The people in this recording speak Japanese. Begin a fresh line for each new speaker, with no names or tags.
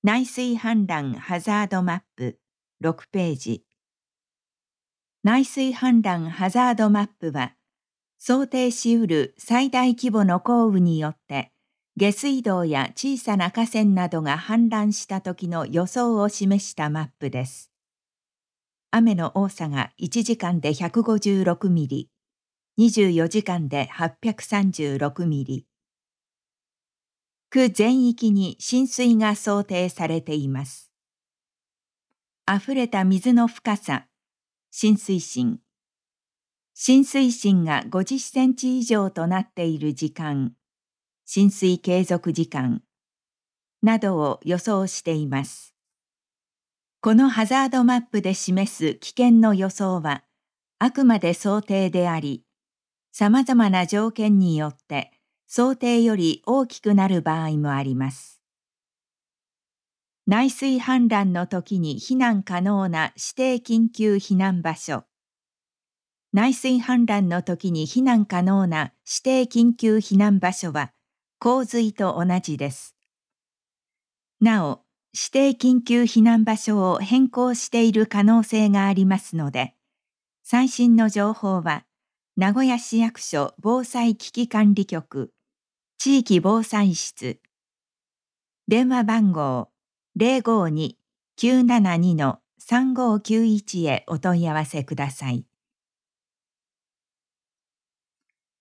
内水氾濫ハザードマップ6ページ。内水氾濫ハザードマップは、想定しうる最大規模の降雨によって、下水道や小さな河川などが氾濫した時の予想を示したマップです。雨の多さが1時間で156ミリ、24時間で836ミリ。区全域に浸水が想定されています。溢れた水の深さ、浸水深。浸水深が50センチ以上となっている時間、浸水継続時間などを予想しています。このハザードマップで示す危険の予想は、あくまで想定であり、様々な条件によって想定より大きくなる場合もあります。内水氾濫の時に避難可能な指定緊急避難場所。内水氾濫の時に避難可能な指定緊急避難場所は洪水と同じです。なお、指定緊急避難場所を変更している可能性がありますので、最新の情報は名古屋市役所防災危機管理局地域防災室電話番号 052-972-3591 へお問い合わせください。